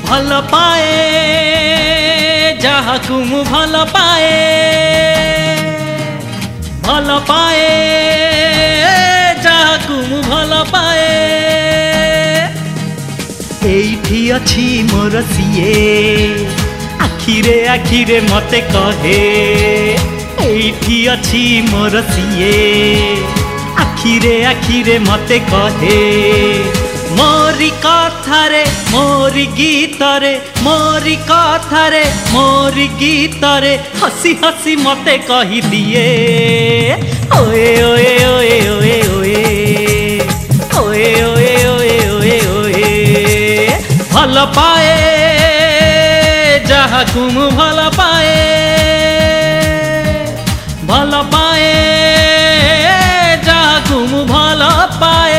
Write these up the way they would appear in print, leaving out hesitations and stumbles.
भल पाए जहाकू मु भल पाए भल पाए जहाकू मु भल पाए एइठी अछि मोर सिए आखिरे आखिरे मते कहे एइठी अछि मोर सिए आखिरे आखिरे मते कहे मोरी कथारे मोरी गीतरे मोरी कथारे मोरी गीतरे हसी हसी मते कही दिए ओए ओए ओए ओए ओए ओए ओए ओए ओए ओए भल पाए जहाकू मु भल पाए भल पाए जहाकू मु भल पाए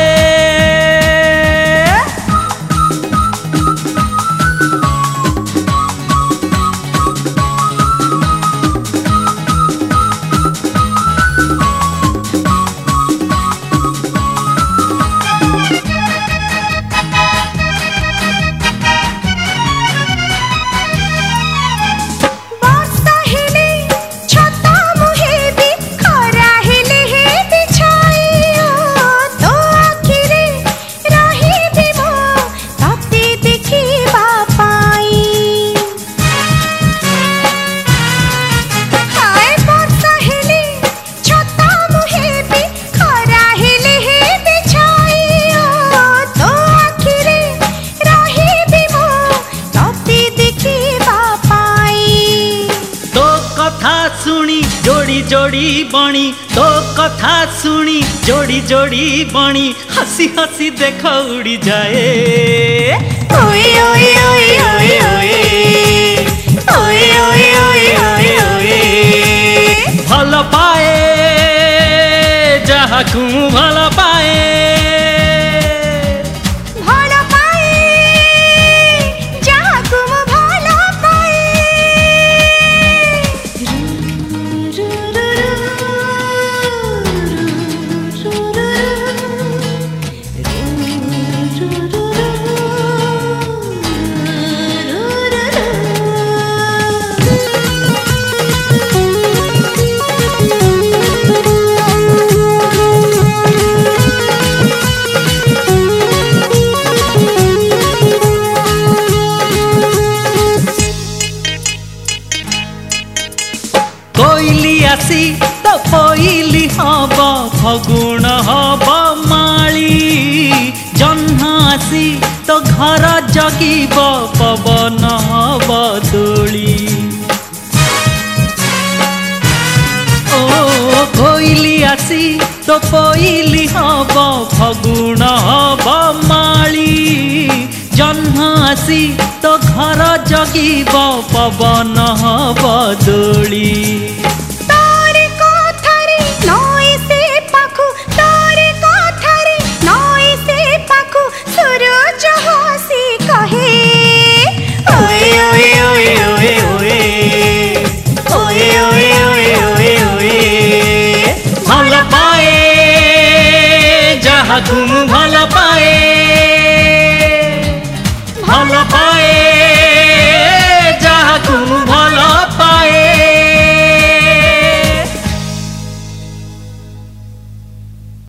जोड़ी जोड़ी बणी तो कथा सुनी जोड़ी जोड़ी बणी हसी हसी देख उड़ी जाए ओए ओए ओए ओए ओए ओए ओए ओए ओए ओए भल पाए जहाकू भल पाए आसी तो पइली हब फगुण हब माली जह्न आसी तो घर जगिब पवन हब दोली ओ कोइली आसी तो पइली हब फगुण हब माली जह्न आसी तो घर जगिब पवन हब दोली जहाकू भल